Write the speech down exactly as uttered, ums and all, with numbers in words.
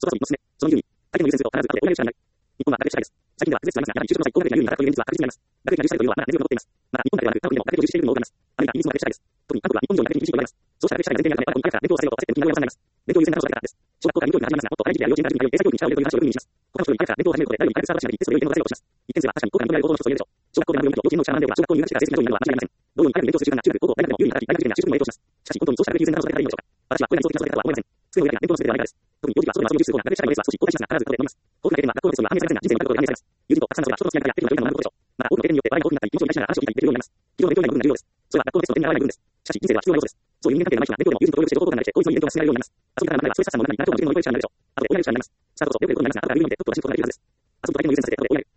その娘、その理由に、相手の優先すると必ず後で親の知らない。日本は学歴社会です。最近では絶対になりますが、やはり就職の際、高学歴が有利な学歴の現実は確実にあります。学歴が重視されるというのはまだ根強く残っています。また、日本だけではなく、韓国でも学歴を重視している部分も多くあります。アメリカ、イギリスも学歴社会です。特に韓国は日本以上に学歴に厳しいと言われます。そうした学歴社会が前提にあるため、親から勉強をさせようと焦っても金額を出さないます。勉強優先なのはそれだけからです。小学校から義務教育が始まりますが、もっと早い時期や幼稚園から授業に通い、英才教育に力を入れるようになるという話をよく耳にします。この話をより彼から勉強を始めることで、誰よりも早くサーバーしながら技術をより言語化せようとします。一点生は確かに技術の上を学ばせようとします。一点生は確かに高学歴の要求を認めることの一つと言えるでしょう。小学校で学ぶよりも幼稚園のうちから学んでおけば、小学校で入学してから成績が上位になるのは間違いありません。どのように彼の勉強する時間が中学、高校、大学でも有利な形、大学受験や就職にも影響します。しかし、本当にそうした学歴優先なのはそれだけでいいのでしょうか。私はこれらに相当的なそれだけだとは思いません。机の上だけが勉強の全てではないからです。特に幼児は外で遊びを重視する方が学歴社会のレースは少し後退しますが、必ずここで飲みます。多くの家庭では学校のテストには反映されませんが、人生の学校で反映されます。友人とたくさんの人が人と付き合いながらやっているのが良いと学ぶことでしょう。また、多くの家庭によって笑いが大きくなったり、気持ちを満たしながら話を聞いたりできるようになります。基本の勉強以外の部分が重要です。それは学校のテストの点に現れない部分です。しかし、人生では必要な要素です。そういう人間関係がない人が勉強でも友人と協力して情報交換なりして、効率のいい勉強が進められるようになります。遊びから学べばストレス発散もなくなり、誰とも自分の乗り越える力になるでしょう。あとで親の力になります。したらこそ、よくやることになりますが、学びを読んで、とっとと走ることができるはずです。遊ぶと相手の優先させて、ここで追いやる。